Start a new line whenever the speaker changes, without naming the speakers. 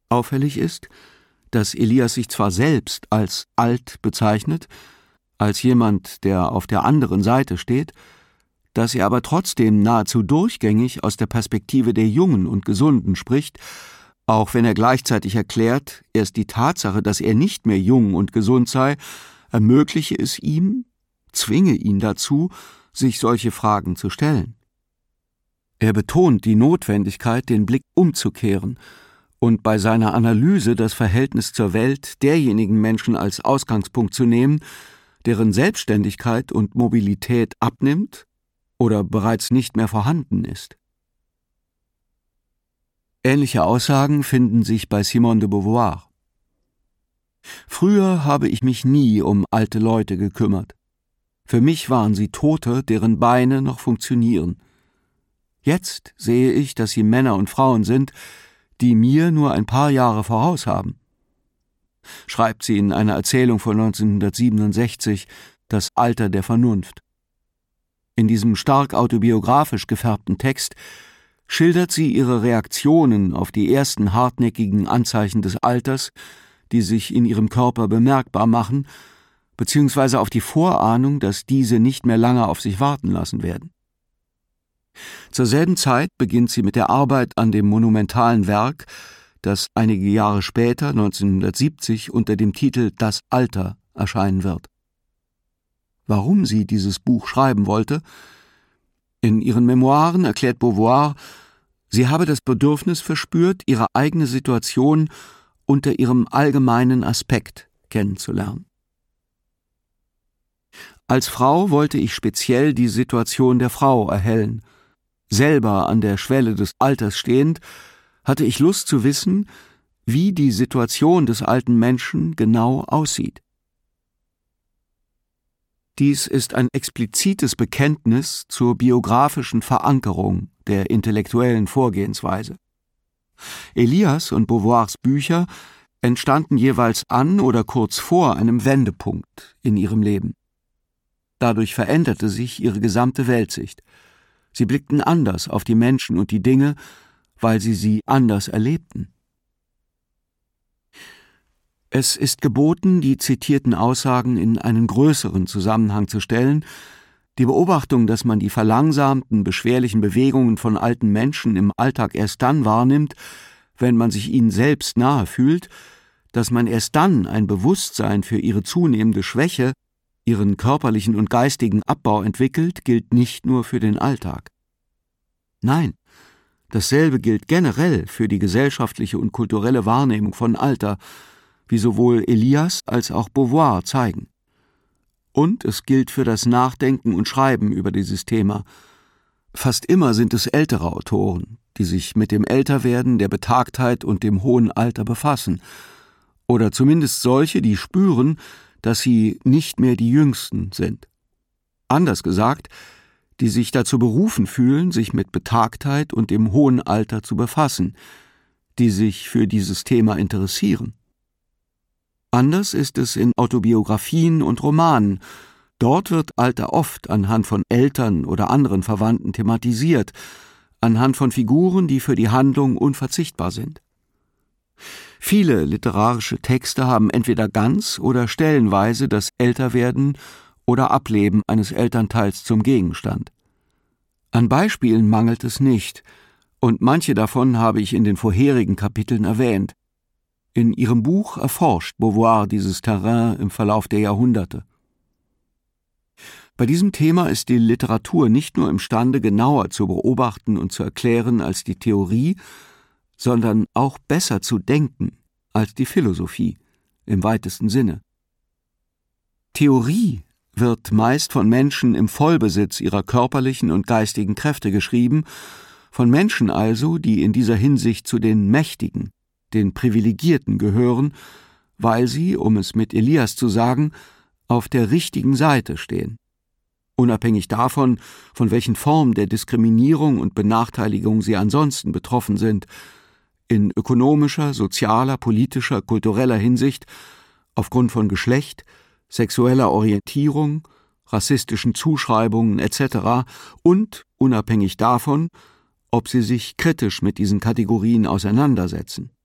Auffällig ist, dass Elias sich zwar selbst als alt bezeichnet, als jemand, der auf der anderen Seite steht, dass er aber trotzdem nahezu durchgängig aus der Perspektive der Jungen und Gesunden spricht, auch wenn er gleichzeitig erklärt, erst die Tatsache, dass er nicht mehr jung und gesund sei, ermögliche es ihm, zwinge ihn dazu, sich solche Fragen zu stellen. Er betont die Notwendigkeit, den Blick umzukehren und bei seiner Analyse das Verhältnis zur Welt derjenigen Menschen als Ausgangspunkt zu nehmen, deren Selbstständigkeit und Mobilität abnimmt oder bereits nicht mehr vorhanden ist. Ähnliche Aussagen finden sich bei Simone de Beauvoir. Früher habe ich mich nie um alte Leute gekümmert. Für mich waren sie Tote, deren Beine noch funktionieren. Jetzt sehe ich, dass sie Männer und Frauen sind, die mir nur ein paar Jahre voraus haben. Schreibt sie in einer Erzählung von 1967, Das Alter der Vernunft. In diesem stark autobiografisch gefärbten Text schildert sie ihre Reaktionen auf die ersten hartnäckigen Anzeichen des Alters, die sich in ihrem Körper bemerkbar machen, beziehungsweise auf die Vorahnung, dass diese nicht mehr lange auf sich warten lassen werden. Zur selben Zeit beginnt sie mit der Arbeit an dem monumentalen Werk, das einige Jahre später, 1970, unter dem Titel »Das Alter« erscheinen wird. Warum sie dieses Buch schreiben wollte? In ihren Memoiren erklärt Beauvoir, sie habe das Bedürfnis verspürt, ihre eigene Situation unter ihrem allgemeinen Aspekt kennenzulernen. Als Frau wollte ich speziell die Situation der Frau erhellen. Selber an der Schwelle des Alters stehend, hatte ich Lust zu wissen, wie die Situation des alten Menschen genau aussieht. Dies ist ein explizites Bekenntnis zur biografischen Verankerung der intellektuellen Vorgehensweise. Elias und Beauvoirs Bücher entstanden jeweils an oder kurz vor einem Wendepunkt in ihrem Leben. Dadurch veränderte sich ihre gesamte Weltsicht. Sie blickten anders auf die Menschen und die Dinge, weil sie anders erlebten. Es ist geboten, die zitierten Aussagen in einen größeren Zusammenhang zu stellen. Die Beobachtung, dass man die verlangsamten, beschwerlichen Bewegungen von alten Menschen im Alltag erst dann wahrnimmt, wenn man sich ihnen selbst nahe fühlt, dass man erst dann ein Bewusstsein für ihre zunehmende Schwäche, ihren körperlichen und geistigen Abbau entwickelt, gilt nicht nur für den Alltag. Nein, dasselbe gilt generell für die gesellschaftliche und kulturelle Wahrnehmung von Alter, wie sowohl Elias als auch Beauvoir zeigen. Und es gilt für das Nachdenken und Schreiben über dieses Thema. Fast immer sind es ältere Autoren, die sich mit dem Älterwerden, der Betagtheit und dem hohen Alter befassen, oder zumindest solche, die spüren, dass sie nicht mehr die Jüngsten sind. Anders gesagt, die sich dazu berufen fühlen, sich mit Betagtheit und dem hohen Alter zu befassen, die sich für dieses Thema interessieren. Anders ist es in Autobiografien und Romanen. Dort wird Alter oft anhand von Eltern oder anderen Verwandten thematisiert, anhand von Figuren, die für die Handlung unverzichtbar sind. Viele literarische Texte haben entweder ganz oder stellenweise das Älterwerden oder Ableben eines Elternteils zum Gegenstand. An Beispielen mangelt es nicht, und manche davon habe ich in den vorherigen Kapiteln erwähnt. In ihrem Buch erforscht Beauvoir dieses Terrain im Verlauf der Jahrhunderte. Bei diesem Thema ist die Literatur nicht nur imstande, genauer zu beobachten und zu erklären als die Theorie, sondern auch besser zu denken als die Philosophie im weitesten Sinne. Theorie wird meist von Menschen im Vollbesitz ihrer körperlichen und geistigen Kräfte geschrieben, von Menschen also, die in dieser Hinsicht zu den Mächtigen, den Privilegierten gehören, weil sie, um es mit Elias zu sagen, auf der richtigen Seite stehen. Unabhängig davon, von welchen Formen der Diskriminierung und Benachteiligung sie ansonsten betroffen sind, in ökonomischer, sozialer, politischer, kultureller Hinsicht, aufgrund von Geschlecht, sexueller Orientierung, rassistischen Zuschreibungen etc. und unabhängig davon, ob sie sich kritisch mit diesen Kategorien auseinandersetzen.